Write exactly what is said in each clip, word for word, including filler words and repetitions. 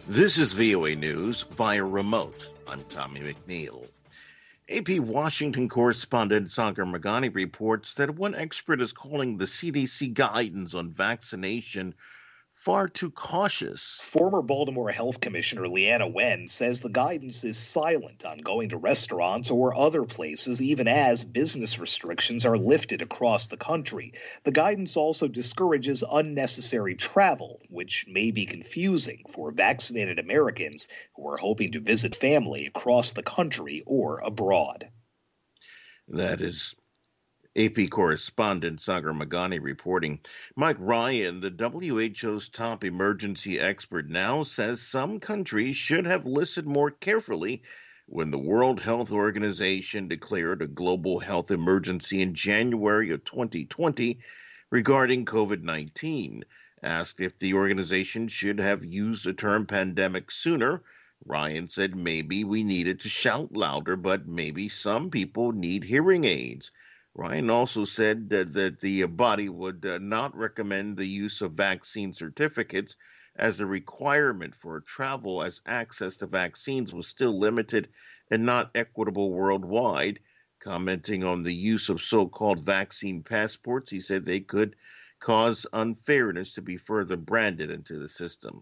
This is V O A News via remote. I'm Tommy McNeil. A P Washington correspondent Sagar Meghani reports that one expert is calling the C D C guidance on vaccination far too cautious. Former Baltimore Health Commissioner Leanna Wen says the guidance is silent on going to restaurants or other places, even as business restrictions are lifted across the country. The guidance also discourages unnecessary travel, which may be confusing for vaccinated Americans who are hoping to visit family across the country or abroad. That is A P correspondent Sagar Meghani reporting. Mike Ryan, the W H O's top emergency expert, now says some countries should have listened more carefully when the World Health Organization declared a global health emergency in January of twenty twenty regarding COVID nineteen. Asked if the organization should have used the term pandemic sooner, Ryan said maybe we needed to shout louder, but maybe some people need hearing aids. Ryan also said that, that the body would uh, not recommend the use of vaccine certificates as a requirement for travel, as access to vaccines was still limited and not equitable worldwide. Commenting on the use of so-called vaccine passports, he said they could cause unfairness to be further branded into the system.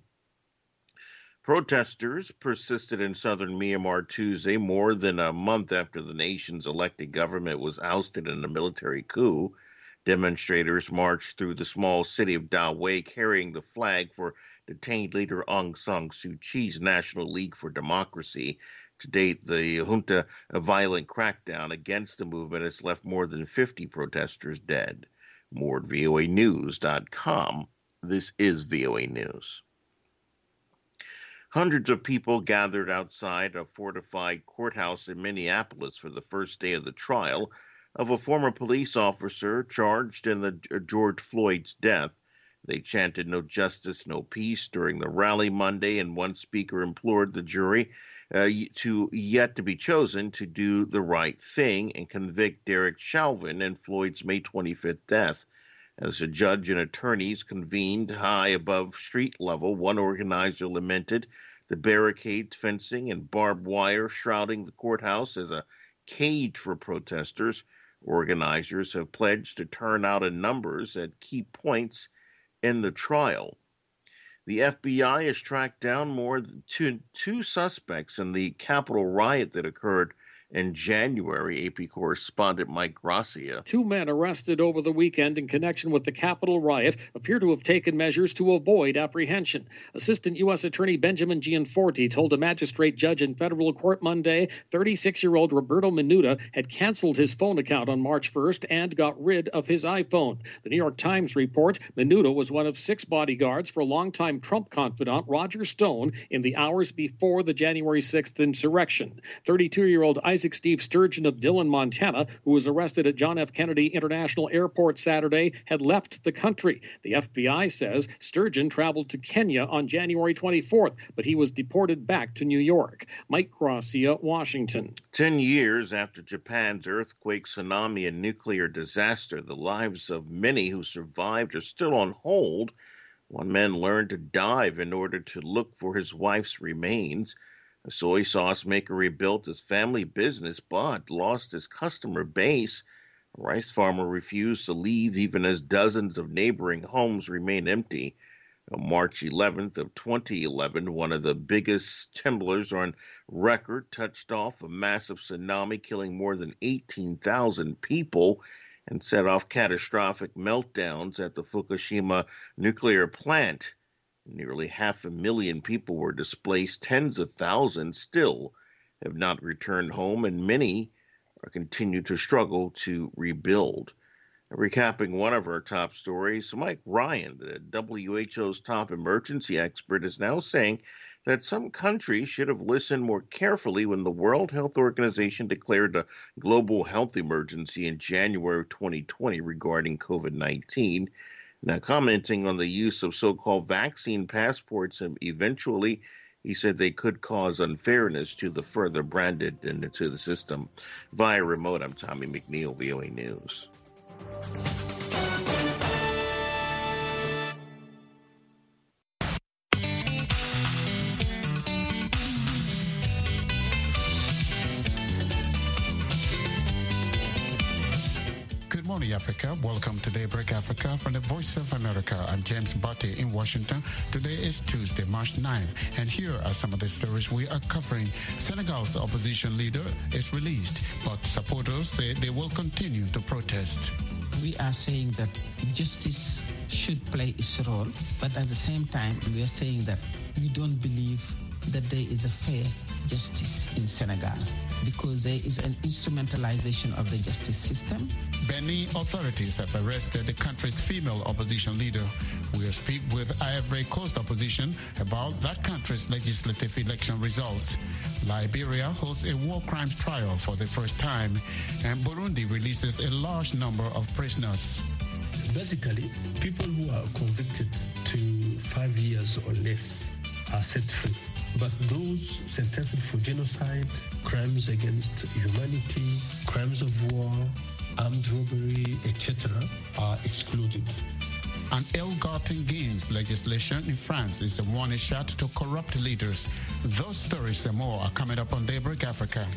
Protesters persisted in southern Myanmar Tuesday, more than a month after the nation's elected government was ousted in a military coup. Demonstrators marched through the small city of Dawei carrying the flag for detained leader Aung San Suu Kyi's National League for Democracy. To date, the junta, a violent crackdown against the movement, has left more than fifty protesters dead. More at V O A news dot com. This is V O A News. Hundreds of people gathered outside a fortified courthouse in Minneapolis for the first day of the trial of a former police officer charged in the George Floyd's death. They chanted "No justice, no peace" during the rally Monday, and one speaker implored the jury uh, to yet to be chosen to do the right thing and convict Derek Chauvin in Floyd's May twenty-fifth death. As a judge and attorneys convened high above street level, one organizer lamented the barricades, fencing, and barbed wire shrouding the courthouse as a cage for protesters. Organizers have pledged to turn out in numbers at key points in the trial. The F B I has tracked down more than two, two suspects in the Capitol riot that occurred in January. A P correspondent Mike Gracia. Two men arrested over the weekend in connection with the Capitol riot appear to have taken measures to avoid apprehension. Assistant U S Attorney Benjamin Gianforte told a magistrate judge in federal court Monday thirty-six-year-old Roberto Minuta had canceled his phone account on March first and got rid of his iPhone. The New York Times reports Minuta was one of six bodyguards for longtime Trump confidant Roger Stone in the hours before the January sixth insurrection. thirty-two-year-old Isaac Steve Sturgeon of Dillon, Montana, who was arrested at John F. Kennedy International Airport Saturday, had left the country. The F B I says Sturgeon traveled to Kenya on January twenty-fourth, but he was deported back to New York. Mike Gracia, Washington. Ten years after Japan's earthquake, tsunami, and nuclear disaster, the lives of many who survived are still on hold. One man learned to dive in order to look for his wife's remains. A soy sauce maker rebuilt his family business but lost his customer base. A rice farmer refused to leave even as dozens of neighboring homes remain empty. On March eleventh of twenty eleven, one of the biggest tremblers on record touched off a massive tsunami, killing more than eighteen thousand people and set off catastrophic meltdowns at the Fukushima nuclear plant. Nearly half a million people were displaced. Tens of thousands still have not returned home, and many are continue to struggle to rebuild. Recapping one of our top stories, Mike Ryan, the W H O's top emergency expert, is now saying that some countries should have listened more carefully when the World Health Organization declared a global health emergency in January twenty twenty regarding COVID nineteen. Now, commenting on the use of so-called vaccine passports, and eventually he said they could cause unfairness to the further branded into the system. Via remote, I'm Tommy McNeil, V O A News. morning, Africa. Welcome to Daybreak Africa from the Voice of America. I'm James Botti in Washington. Today is Tuesday, March ninth, and here are some of the stories we are covering. Senegal's opposition leader is released, but supporters say they will continue to protest. We are saying that justice should play its role, but at the same time, we are saying that we don't believe that there is a fair justice in Senegal because there is an instrumentalization of the justice system. Benin authorities have arrested the country's female opposition leader. We'll speak with Ivory Coast opposition about that country's legislative election results. Liberia hosts a war crimes trial for the first time, and Burundi releases a large number of prisoners. Basically, people who are convicted to five years or less are set free. But those sentenced for genocide, crimes against humanity, crimes of war, armed robbery, et cetera, are excluded. An ill-gotten gains legislation in France is a warning shot to corrupt leaders. Those stories and more are coming up on Daybreak Africa.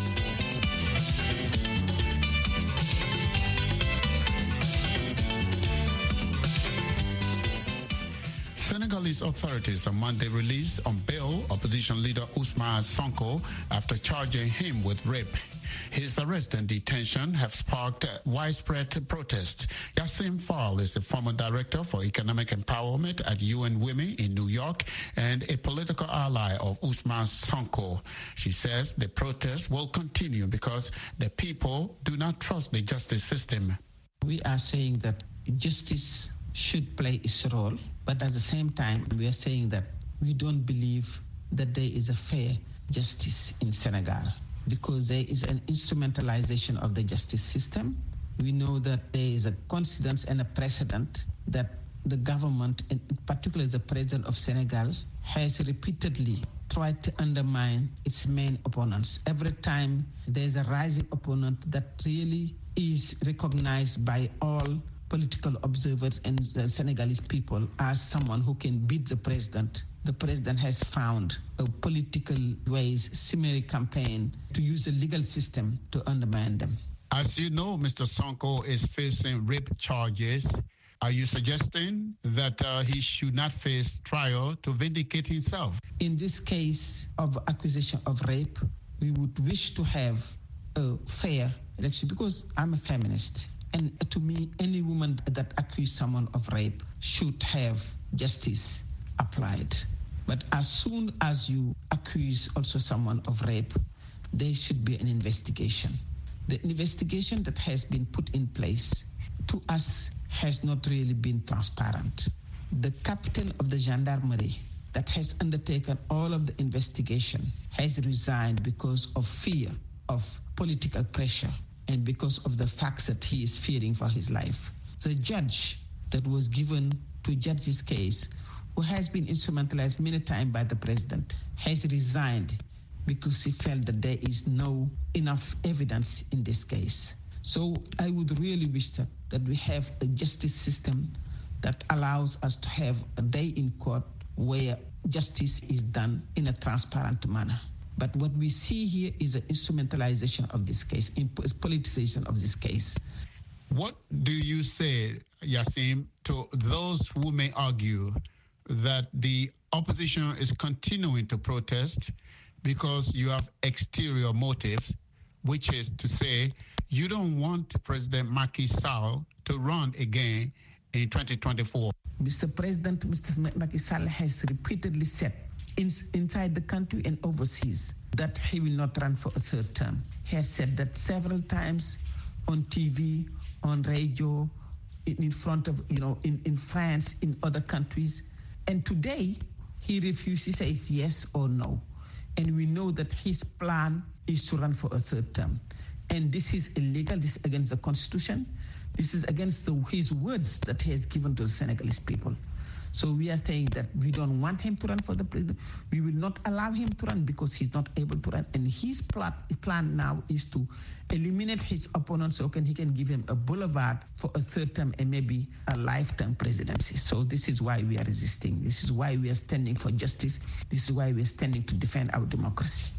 Senegalese authorities on Monday released on bail opposition leader Ousmane Sonko after charging him with rape. His arrest and detention have sparked widespread protest. Yassim Fall is the former director for economic empowerment at U N Women in New York and a political ally of Ousmane Sonko. She says the protest will continue because the people do not trust the justice system. We are saying that justice should play its role, but at the same time, we are saying that we don't believe that there is a fair justice in Senegal because there is an instrumentalization of the justice system. We know that there is a coincidence and a precedent that the government, and particularly the president of Senegal, has repeatedly tried to undermine its main opponents. Every time there is a rising opponent that really is recognized by all political observers and the Senegalese people as someone who can beat the president, the president has found a political ways, summary campaign to use the legal system to undermine them. As you know, Mister Sonko is facing rape charges. Are you suggesting that uh, he should not face trial to vindicate himself? In this case of accusation of rape, we would wish to have a fair election because I'm a feminist. And to me, any woman that accuses someone of rape should have justice applied. But as soon as you accuse also someone of rape, there should be an investigation. The investigation that has been put in place to us has not really been transparent. The captain of the gendarmerie that has undertaken all of the investigation has resigned because of fear of political pressure and because of the facts that he is fearing for his life. The judge that was given to judge this case, who has been instrumentalized many times by the president, has resigned because he felt that there is no enough evidence in this case. So I would really wish that, that we have a justice system that allows us to have a day in court where justice is done in a transparent manner. But what we see here is an instrumentalization of this case, politicization of this case. What do you say, Yassim, to those who may argue that the opposition is continuing to protest because you have exterior motives, which is to say you don't want President Macky Sall to run again in twenty twenty-four? Mister President, Mister Macky Sall has repeatedly said In, inside the country and overseas that he will not run for a third term. He has said that several times on T V, on radio, in, in front of, you know, in, in France, in other countries. And today, he refuses, he says yes or no. And we know that his plan is to run for a third term. And this is illegal, this is against the Constitution. This is against the, his words that he has given to the Senegalese people. So we are saying that we don't want him to run for the president. We will not allow him to run because he's not able to run. And his plan, plan now is to eliminate his opponent so can, he can give him a boulevard for a third term and maybe a lifetime presidency. So this is why we are resisting. This is why we are standing for justice. This is why we are standing to defend our democracy.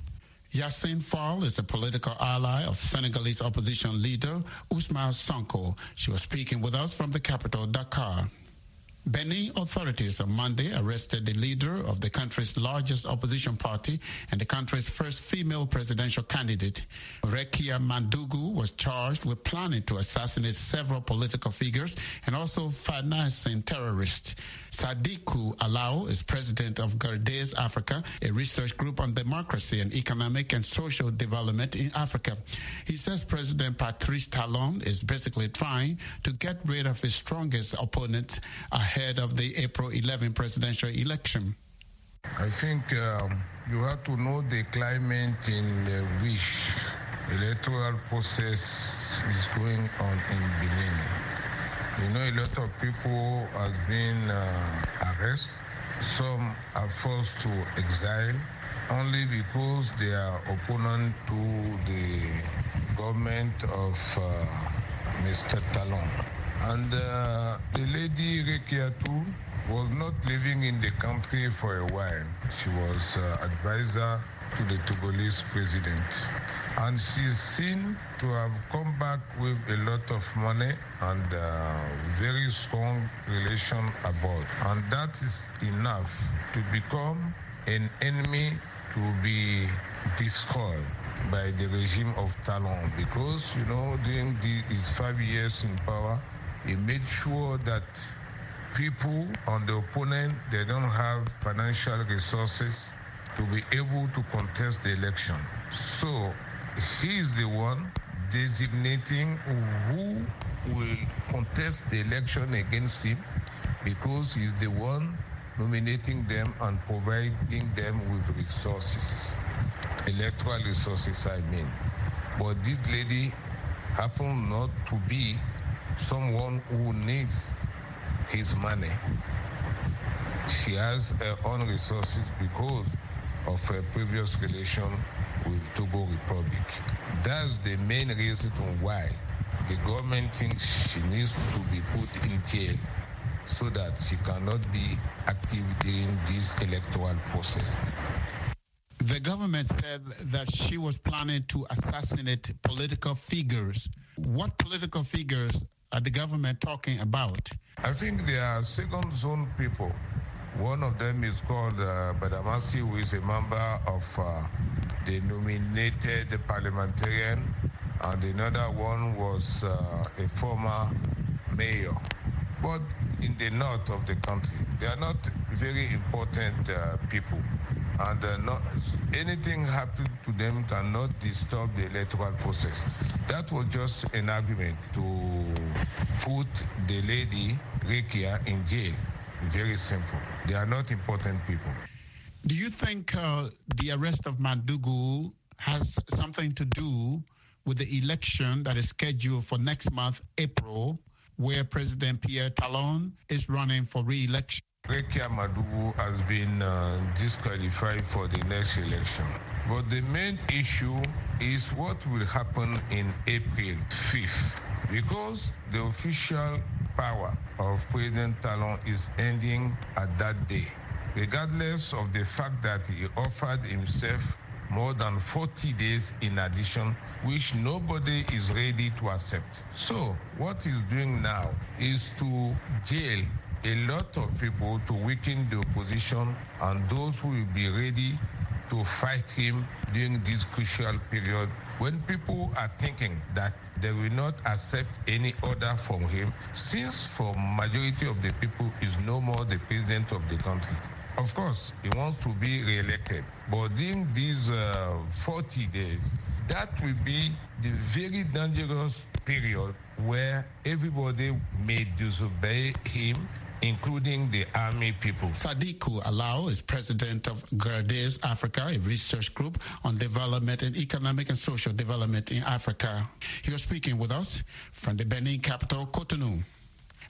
Yassine Fall is a political ally of Senegalese opposition leader Ousmane Sonko. She was speaking with us from the capital, Dakar. Benin authorities on Monday arrested the leader of the country's largest opposition party and the country's first female presidential candidate. Rekia Mandugu was charged with planning to assassinate several political figures and also financing terrorists. Sadiku Alao is president of Gardes Africa, a research group on democracy and economic and social development in Africa. He says President Patrice Talon is basically trying to get rid of his strongest opponent ahead of the April eleventh presidential election. I think um, you have to know the climate in uh, which electoral process is going on in Benin. You know, a lot of people have been uh, arrested. Some are forced to exile only because they are opponent to the government of uh, Mister Talon. And uh, the lady Rekia too was not living in the country for a while. She was uh, advisor to the Togolese president. And she's seen to have come back with a lot of money and uh, very strong relation abroad. And that is enough to become an enemy to be destroyed by the regime of Talon. Because, you know, during the, his five years in power, he made sure that people on the opponent, they don't have financial resources to be able to contest the election. So he is the one designating who will contest the election against him because he's the one nominating them and providing them with resources, electoral resources, I mean. But this lady happened not to be someone who needs his money. She has her own resources because of her previous relation with Togo Republic. That's the main reason why the government thinks she needs to be put in jail so that she cannot be active during this electoral process. The government said that she was planning to assassinate political figures. What political figures are the government talking about? I think they are second zone people. One of them is called uh, Badamasi, who is a member of uh, the nominated parliamentarian, and another one was uh, a former mayor. But in the north of the country, they are not very important uh, people. And uh, not, anything happen to them cannot disturb the electoral process. That was just an argument to put the lady Rekia in jail. Very simple. They are not important people. Do you think uh, the arrest of Mandugu has something to do with the election that is scheduled for next month, April, where President Pierre Talon is running for re-election? Rekia Mandugu has been uh, disqualified for the next election. But the main issue is what will happen in April fifth, because the official power of President Talon is ending at that day, regardless of the fact that he offered himself more than forty days in addition, which nobody is ready to accept. So what he's doing now is to jail a lot of people to weaken the opposition and those who will be ready to fight him during this crucial period when people are thinking that they will not accept any order from him, since for majority of the people is no more the president of the country. Of course, he wants to be re-elected, but during these uh, forty days, that will be the very dangerous period where everybody may disobey him, including the army people. Sadiku Alao is president of Gardes Africa, a research group on development and economic and social development in Africa. He was speaking with us from the Benin capital, Cotonou.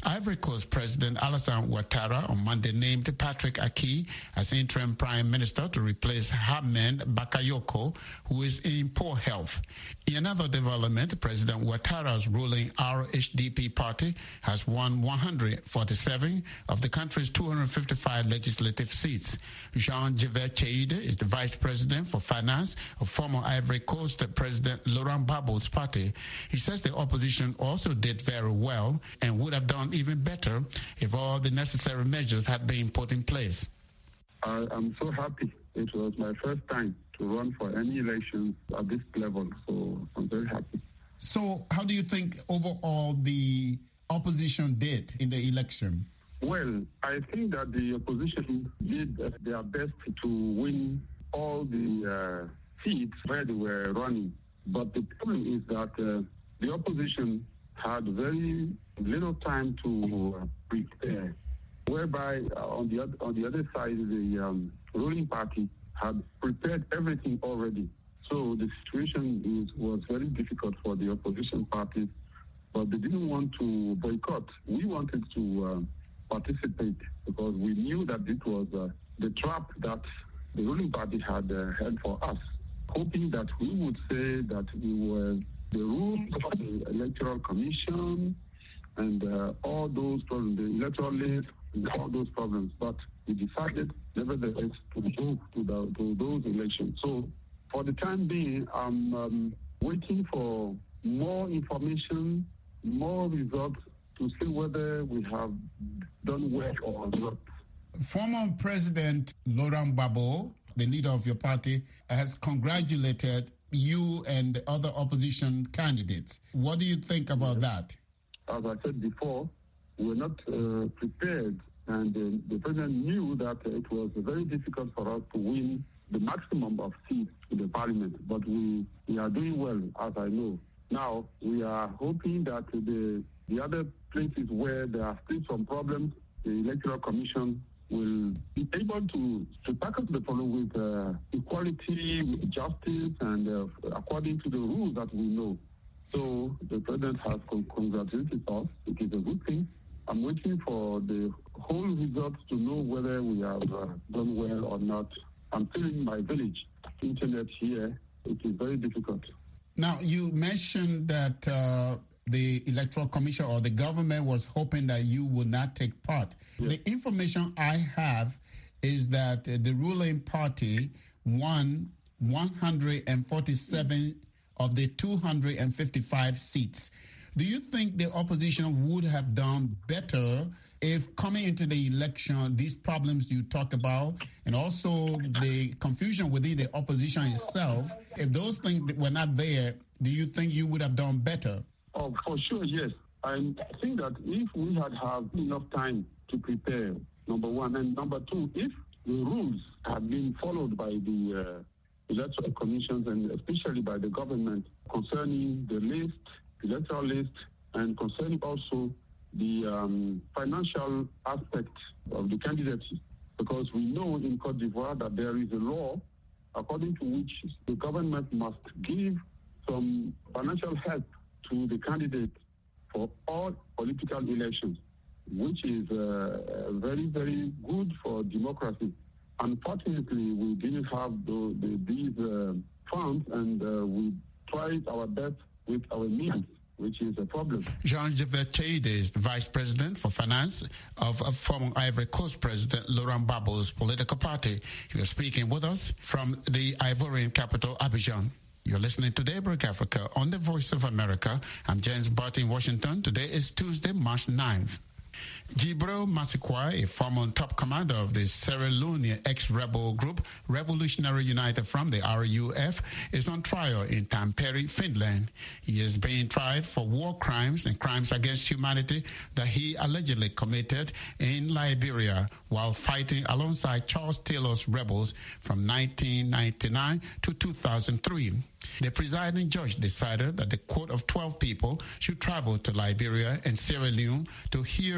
Ivory Coast President Alassane Ouattara on Monday named Patrick Aki as interim prime minister to replace Ahmed Bakayoko, who is in poor health. In another development, President Ouattara's ruling R H D P party has won one hundred forty-seven of the country's two hundred fifty-five legislative seats. Jean-Yves Cheide is the vice president for finance of former Ivory Coast President Laurent Gbagbo's party. He says the opposition also did very well and would have done even better if all the necessary measures had been put in place. I am so happy. It was my first time to run for any elections at this level, so I'm very happy. So how do you think overall the opposition did in the election? Well, I think that the opposition did their best to win all the uh, seats where they were running. But the problem is that uh, the opposition had very little time to uh, prepare, whereby uh, on the other, on the other side, the um, ruling party had prepared everything already. So the situation is, was very difficult for the opposition parties, but they didn't want to boycott. We wanted to uh, participate because we knew that it was uh, the trap that the ruling party had uh, held for us, hoping that we would say that we were the rules of the Electoral Commission and uh, all those problems, the electoral list, and all those problems. But we decided, nevertheless, to go to, the, to those elections. So for the time being, I'm um, waiting for more information, more results to see whether we have done well or not. Former President Laurent Gbagbo, the leader of your party, has congratulated you and the other opposition candidates. What do you think about that? As I said before, we're not uh, prepared, and uh, the president knew that uh, it was very difficult for us to win the maximum of seats in the parliament, but we, we are doing well, as I know. Now, we are hoping that the, the other places where there are still some problems, the Electoral Commission will be able to, to tackle the problem with uh, equality, with justice, and uh, according to the rules that we know. So the president has congratulated us. It is a good thing. I'm waiting for the whole results to know whether we have uh, done well or not. I'm still in my village. Internet here, it is very difficult. Now, you mentioned that uh, the Electoral Commission or the government was hoping that you would not take part. Yes. The information I have is that uh, the ruling party won one hundred forty-seven of the two hundred fifty-five seats. Do you think the opposition would have done better if coming into the election, these problems you talk about, and also the confusion within the opposition itself, if those things were not there, do you think you would have done better? Oh, for sure, yes. I think that if we had had enough time to prepare, number one, and number two, if the rules had been followed by the uh, electoral commissions and especially by the government concerning the list, electoral list, and concerning also the um, financial aspect of the candidacy, because we know in Cote d'Ivoire that there is a law according to which the government must give some financial help to the candidate for all political elections, which is uh, very, very good for democracy. Unfortunately, we didn't have the, the, these uh, funds, and uh, we tried our best with our means, which is a problem. Jean-Yves Cheide is the Vice President for Finance of, of former Ivory Coast President Laurent Gbagbo's political party. He was speaking with us from the Ivorian capital, Abidjan. You're listening to Daybreak Africa on the Voice of America. I'm James Barton in Washington. Today is Tuesday, March ninth. Djibril Massaquoi, a former top commander of the Sierra Leone ex-rebel group Revolutionary United Front, the R U F, is on trial in Tampere, Finland. He is being tried for war crimes and crimes against humanity that he allegedly committed in Liberia while fighting alongside Charles Taylor's rebels from nineteen ninety-nine to two thousand three. The presiding judge decided that the court of twelve people should travel to Liberia and Sierra Leone to hear from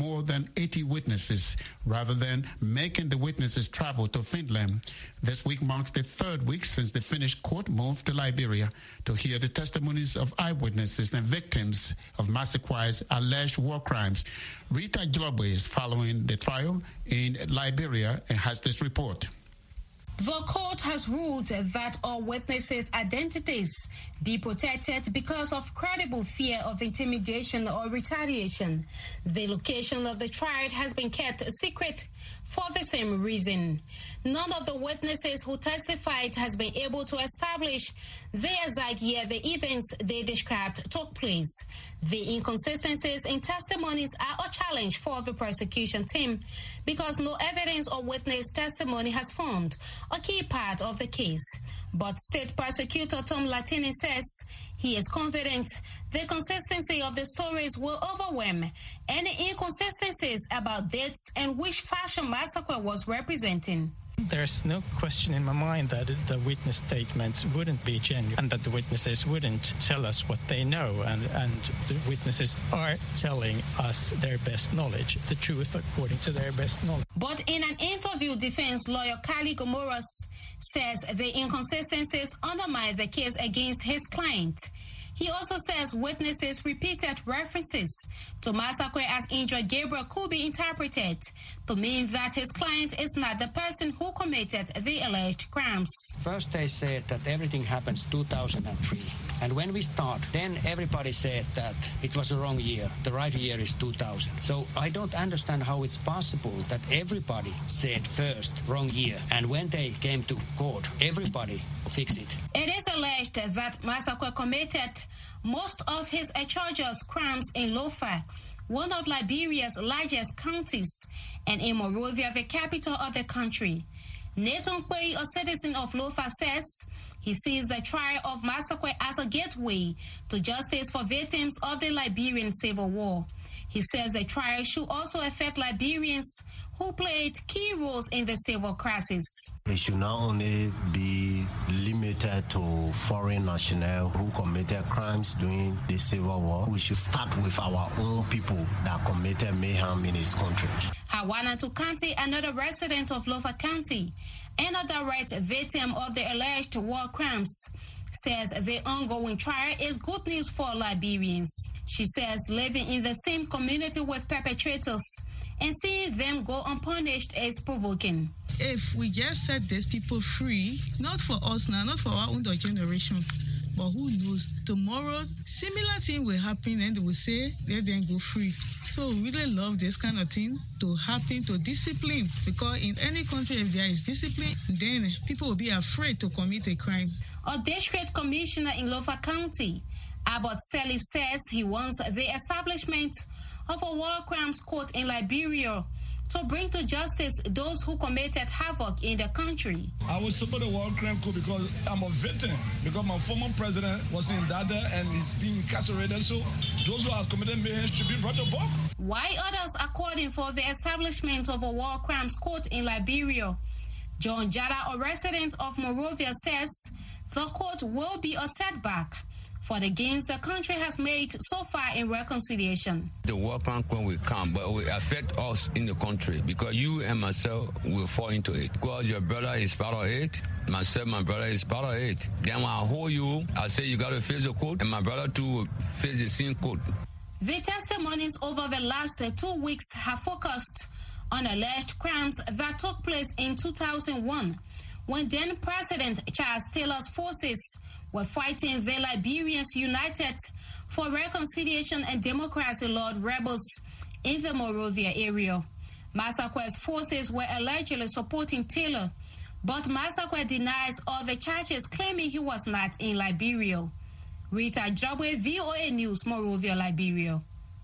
more than eighty witnesses rather than making the witnesses travel to Finland. This week marks the third week since the Finnish court moved to Liberia to hear the testimonies of eyewitnesses and victims of Massaquai's alleged war crimes. Rita Globe is following the trial in Liberia and has this report. The court has ruled that all witnesses' identities be protected because of credible fear of intimidation or retaliation. The location of the trial has been kept secret for the same reason. None of the witnesses who testified has been able to establish the exact year the events they described took place. The inconsistencies in testimonies are a challenge for the prosecution team because no evidence or witness testimony has formed a key part of the case. But State Prosecutor Tom Latini says he is confident the consistency of the stories will overwhelm any inconsistencies about dates and which fashion Massacre was representing. There's no question in my mind that the witness statements wouldn't be genuine and that the witnesses wouldn't tell us what they know, and, and the witnesses are telling us their best knowledge, the truth according to their best knowledge. But in an interview, defense lawyer Kali Gomoros says the inconsistencies undermine the case against his client. He also says witnesses' repeated references to Massacre as injured Gabriel could be interpreted to mean that his client is not the person who committed the alleged crimes. First they said that everything happens two thousand three. And when we start, then everybody said that it was the wrong year. The right year is two thousand. So I don't understand how it's possible that everybody said first wrong year. And when they came to court, everybody fixed it. It is alleged that Massacre committed most of his atrocious crimes in Lofa, one of Liberia's largest counties, and in Monrovia, the capital of the country. Nathan Kwei, a citizen of Lofa, says he sees the trial of Massacre as a gateway to justice for victims of the Liberian Civil War. He says the trial should also affect Liberians who played key roles in the civil crisis. It should not only be limited to foreign nationals who committed crimes during the Civil War. We should start with our own people that committed mayhem in this country. Hawanatu County, another resident of Lofa County and a direct victim of the alleged war crimes, says the ongoing trial is good news for Liberians. She says living in the same community with perpetrators and seeing them go unpunished is provoking. If we just set these people free, not for us now, not for our own generation, but who knows, tomorrow similar thing will happen and they will say, let them go free. So we really love this kind of thing to happen, to discipline, because in any country if there is discipline, then people will be afraid to commit a crime. A district commissioner in Lofa County, Abbott Salif, says he wants the establishment of a war crimes court in Liberia to bring to justice those who committed havoc in the country. I will support the war crime court because I'm a victim, because my former president was in Dada and he's being incarcerated, so those who have committed mayhem should be brought to book. While others are calling for the establishment of a war crimes court in Liberia, John Jada, a resident of Monrovia, says the court will be a setback for the gains the country has made so far in reconciliation. The war crime will come, but it will affect us in the country because you and myself will fall into it. Because your brother is part of it, myself, my brother is part of it. Then when I hold you, I say you got to face the court, and my brother too will face the same court. The testimonies over the last two weeks have focused on alleged crimes that took place in two thousand one, when then President Charles Taylor's forces were fighting the Liberians United for Reconciliation and Democracy Lord rebels in the Monrovia area. Massacre's forces were allegedly supporting Taylor, but Massacre denies all the charges, claiming he was not in Liberia. Rita Jabwe, V O A News, Monrovia, Liberia.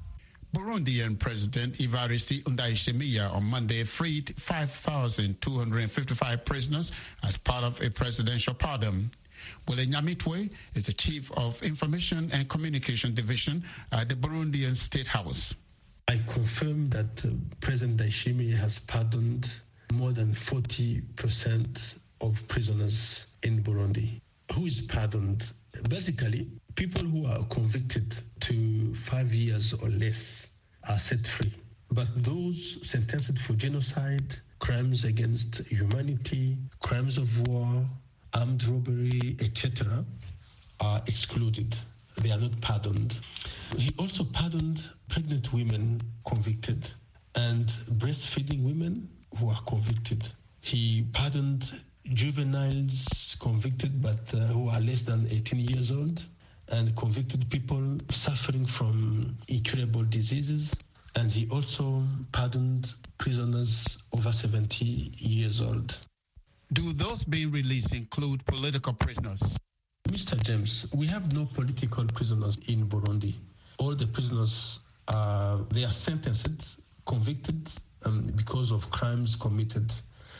Burundian President Evariste Ndayishimiye on Monday freed five thousand two hundred fifty-five prisoners as part of a presidential pardon. Wile Nyamitwe is the Chief of Information and Communication Division at the Burundian State House. I confirm that uh, President Ndayishimiye has pardoned more than forty percent of prisoners in Burundi. Who is pardoned? Basically, people who are convicted to five years or less are set free. But those sentenced for genocide, crimes against humanity, crimes of war, armed robbery, et cetera, are excluded. They are not pardoned. He also pardoned pregnant women convicted and breastfeeding women who are convicted. He pardoned juveniles convicted but uh, who are less than eighteen years old, and convicted people suffering from incurable diseases. And he also pardoned prisoners over seventy years old. Do those being released include political prisoners? Mister James, we have no political prisoners in Burundi. All the prisoners, are, they are sentenced, convicted um, because of crimes committed.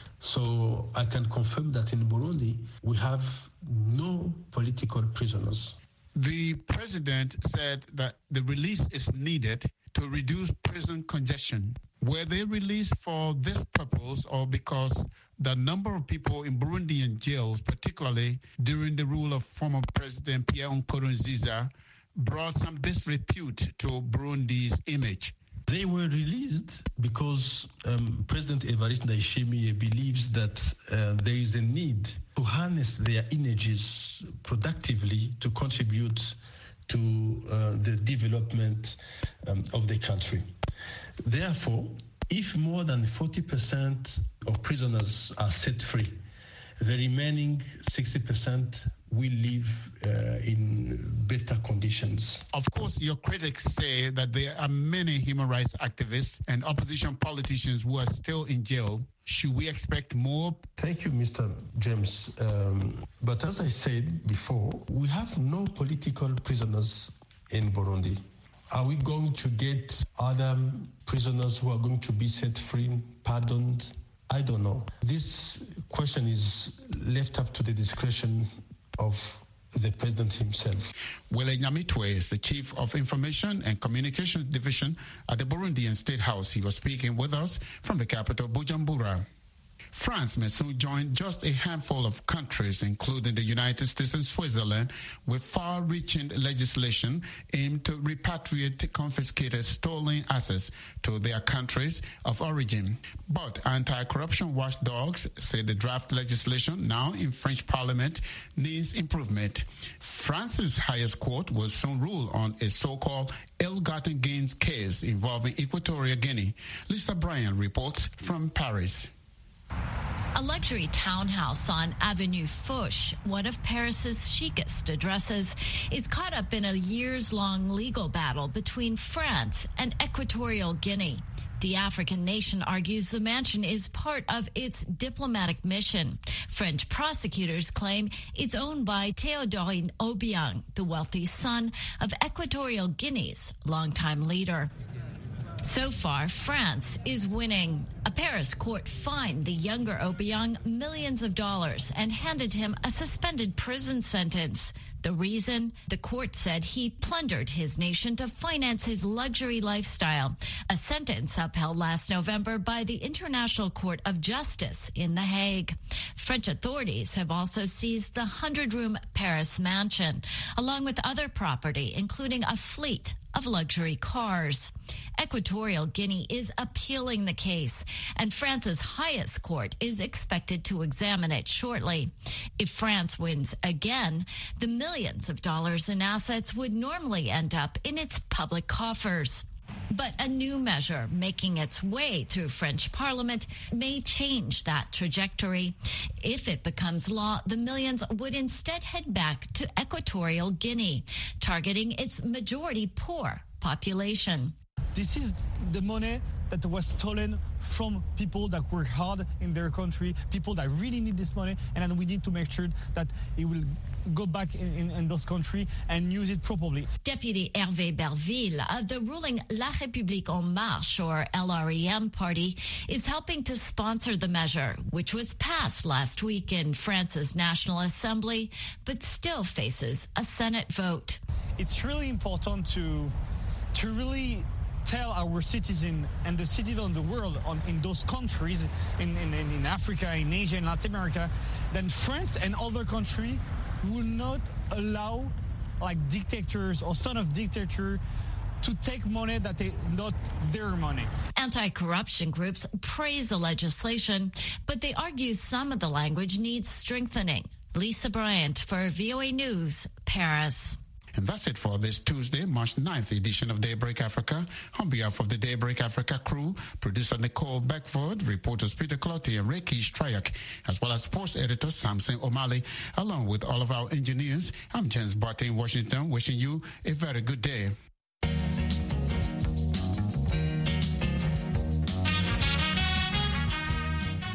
So I can confirm that in Burundi, we have no political prisoners. The president said that the release is needed to reduce prison congestion. Were they released for this purpose or because the number of people in Burundian jails, particularly during the rule of former President Pierre Nkurunziza, brought some disrepute to Burundi's image? They were released because um, President Evariste Ndayishimiye believes that uh, there is a need to harness their energies productively to contribute to uh, the development um, of the country. Therefore, if more than forty percent of prisoners are set free, the remaining sixty percent will live uh, in better conditions. Of course, your critics say that there are many human rights activists and opposition politicians who are still in jail. Should we expect more? Thank you, Mister James. Um, but as I said before, we have no political prisoners in Burundi. Are we going to get other prisoners who are going to be set free, pardoned? I don't know. This question is left up to the discretion of the president himself. Wile Nyamitwe is the Chief of Information and Communications Division at the Burundian State House. He was speaking with us from the capital, Bujumbura. France may soon join just a handful of countries, including the United States and Switzerland, with far-reaching legislation aimed to repatriate confiscated stolen assets to their countries of origin. But anti-corruption watchdogs say the draft legislation now in French Parliament needs improvement. France's highest court will soon rule on a so-called ill-gotten gains case involving Equatorial Guinea. Lisa Bryan reports from Paris. A luxury townhouse on Avenue Foch, one of Paris's chicest addresses, is caught up in a years-long legal battle between France and Equatorial Guinea. The African nation argues the mansion is part of its diplomatic mission. French prosecutors claim it's owned by Théodore Obiang, the wealthy son of Equatorial Guinea's longtime leader. So far, France is winning. A Paris court fined the younger Obiang millions of dollars and handed him a suspended prison sentence. The reason? The court said he plundered his nation to finance his luxury lifestyle, a sentence upheld last November by the International Court of Justice in The Hague. French authorities have also seized the hundred-room Paris mansion, along with other property, including a fleet of luxury cars. Equatorial Guinea is appealing the case, and France's highest court is expected to examine it shortly. If France wins again, the millions of dollars in assets would normally end up in its public coffers. But a new measure making its way through French Parliament may change that trajectory. If it becomes law, the millions would instead head back to Equatorial Guinea, targeting its majority poor population. This is the money that was stolen from people that work hard in their country, people that really need this money, and then we need to make sure that it will go back in, in, in those countries and use it properly. Deputy Hervé Berville of the ruling La République En Marche, or L R E M party, is helping to sponsor the measure, which was passed last week in France's National Assembly, but still faces a Senate vote. It's really important to, to really tell our citizens and the citizens of the world on, in those countries, in, in, in Africa, in Asia, in Latin America, that France and other countries will not allow like dictators or son of dictator to take money that is not their money. Anti-corruption groups praise the legislation, but they argue some of the language needs strengthening. Lisa Bryant for V O A News, Paris. And that's it for this Tuesday, March ninth edition of Daybreak Africa. On behalf of the Daybreak Africa crew, producer Nicole Beckford, reporters Peter Clotti and Rakesh Trayak, as well as sports editor Samson O'Malley, along with all of our engineers, I'm James Barton in Washington, wishing you a very good day.